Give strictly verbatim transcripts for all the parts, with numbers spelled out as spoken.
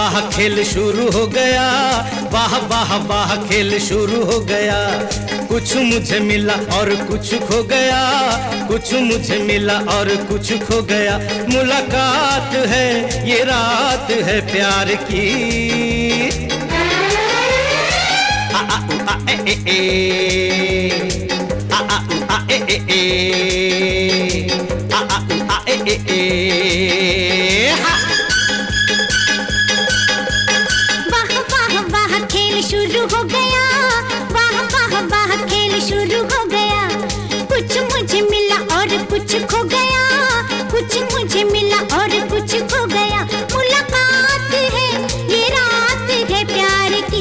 वाह खेल शुरू हो गया, वाह वाह वाह खेल शुरू हो गया। कुछ मुझे मिला और कुछ खो गया, कुछ मुझे मिला और कुछ खो गया। मुलाकात है ये रात है प्यार की। आ आ उ आ ए ए ए, आ आ उ आ ए ए ए, आ आ उ आ ए ए ए। वाह वाह वाह खेल शुरू हो गया, वाह वाह वाह खेल शुरू हो गया। कुछ मुझे मिला और कुछ खो गया, कुछ मुझे मिला और कुछ खो गया। मुलाकात है ये रात है प्यार की।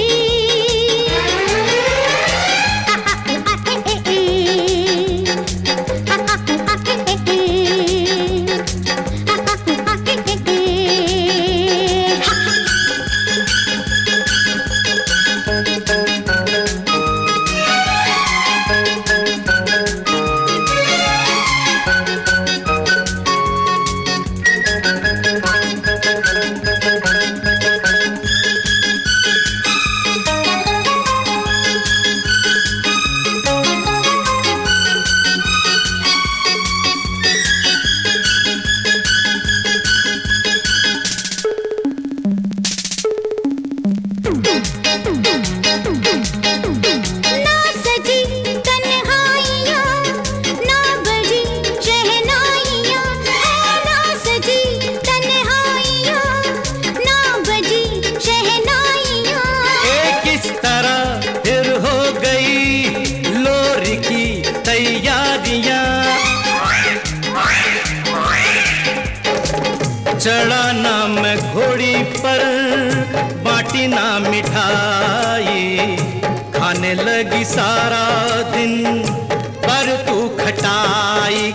चढ़ा ना मैं घोड़ी पर, बाटी ना मिठाई, खाने लगी सारा दिन पर तू खटाई।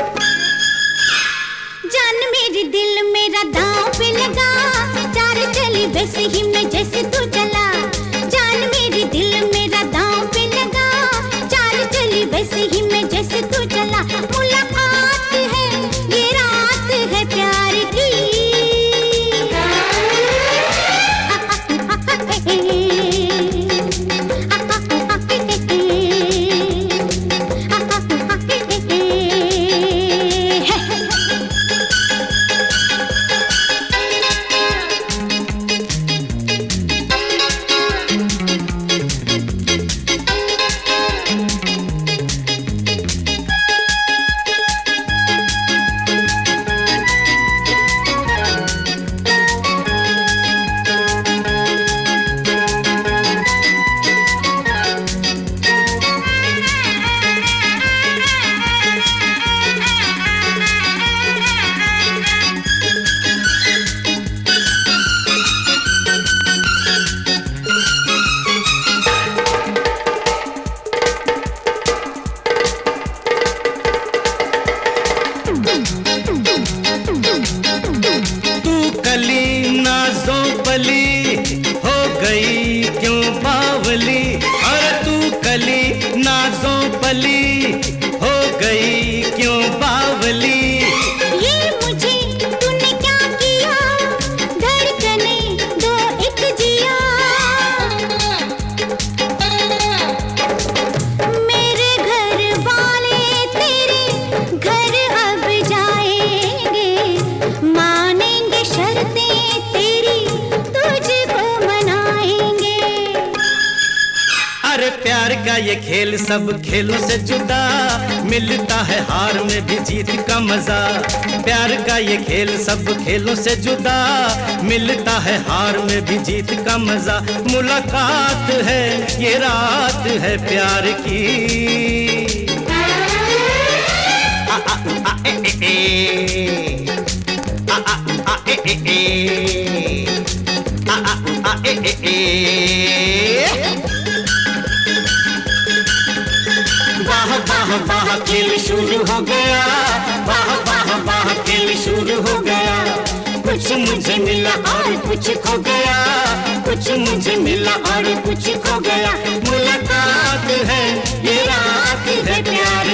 जान मेरी दिल मेरा दांव पे लगा, चाल चली वैसे ही मैं जैसे तू चला। जान मेरी दिल मेरा दांव पे लगा, चाल चली वैसे ही मैं जैसे तू चला। मुलाकात है ये रात है प्यार की। तू कली नाज़ों पली हो गई क्यों बावली, अरे तू कली नाज़ों पली हो गई क्यों बावली। ये मुझे तूने क्या किया, धड़कने दो एक जिया। मेरे घर वाले तेरे घर अब जाएंगे, मानेंगे शर्तें तेरी तुझको मनाएंगे। अरे प्यार का ये खेल सब खेलों से जुदा, मिलता है हार में भी जीत का मजा। प्यार का ये खेल सब खेलों से जुदा, मिलता है हार में भी जीत का मजा। मुलाकात है ये रात है प्यार की। आ आ उ आ ए ए ए, आ आ उ आ ए ए ए, आ आ उ आ ए ए ए। वाह वाह वाह खेल शुरू हो गया, वाह वाह वाह खेल शुरू हो गया। कुछ मुझे मिला और कुछ खो गया, कुछ मुझे मिला और कुछ खो गया। मुलाकात है ये रात है प्यार